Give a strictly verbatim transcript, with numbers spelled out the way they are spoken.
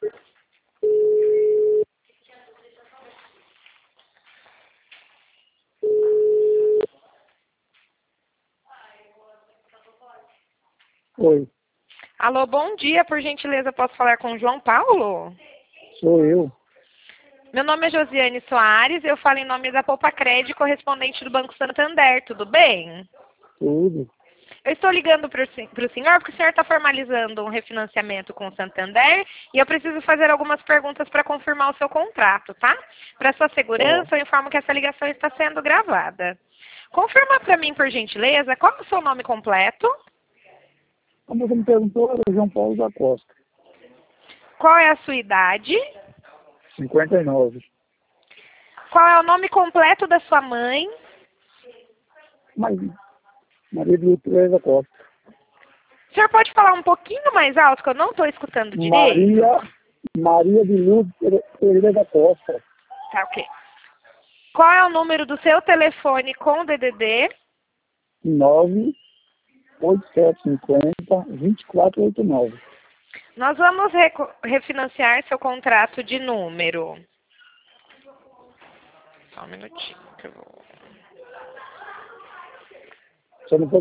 Oi, Alô, bom dia, por gentileza, posso falar com o João Paulo? sou eu. Meu nome é Josiane Soares, eu falo em nome da Poupa Crédito, correspondente do Banco Santander, tudo bem? Tudo. Eu estou ligando para o senhor porque o senhor está formalizando um refinanciamento com o Santander e eu preciso fazer algumas perguntas para confirmar o seu contrato, tá? Para sua Ó, segurança, eu informo que essa ligação está sendo gravada. Confirma para mim, por gentileza, qual é o seu nome completo? como você me perguntou, era João Paulo da Costa, Qual é a sua idade? cinquenta e nove. Qual é o nome completo da sua mãe? Mas, Maria de Tereza Costa. O senhor pode falar um pouquinho mais alto, que eu não estou escutando direito? Maria, Maria de Lourdes Tereza Costa, Tá, ok. Qual é o número do seu telefone com D D D? nove oito sete cinco zero, dois quatro oito nove. Nós vamos reco- refinanciar seu contrato de número. Só um minutinho que eu vou... Você não pode